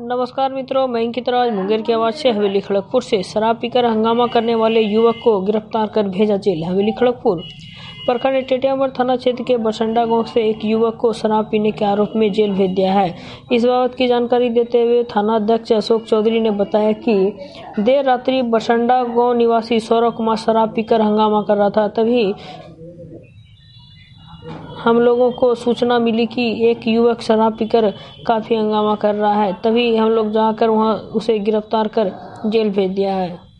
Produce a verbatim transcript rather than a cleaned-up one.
नमस्कार मित्रों, मैं अंकित राज मुंगेर की आवाज से हवेली खड़गपुर से। शराब पीकर हंगामा करने वाले युवक को गिरफ्तार कर भेजा जेल। हवेली खड़गपुर प्रखंड टेटियामर थाना क्षेत्र के बरसंडा गांव से एक युवक को शराब पीने के आरोप में जेल भेज दिया है। इस बाबत की जानकारी देते हुए थाना अध्यक्ष अशोक चौधरी ने बताया कि देर रात्रि बरसंडा गांव निवासी सौरभ कुमार शराब पीकर हंगामा कर रहा था। तभी हम लोगों को सूचना मिली कि एक युवक शराब पीकर काफी हंगामा कर रहा है। तभी हम लोग जाकर वहां उसे गिरफ्तार कर जेल भेज दिया है।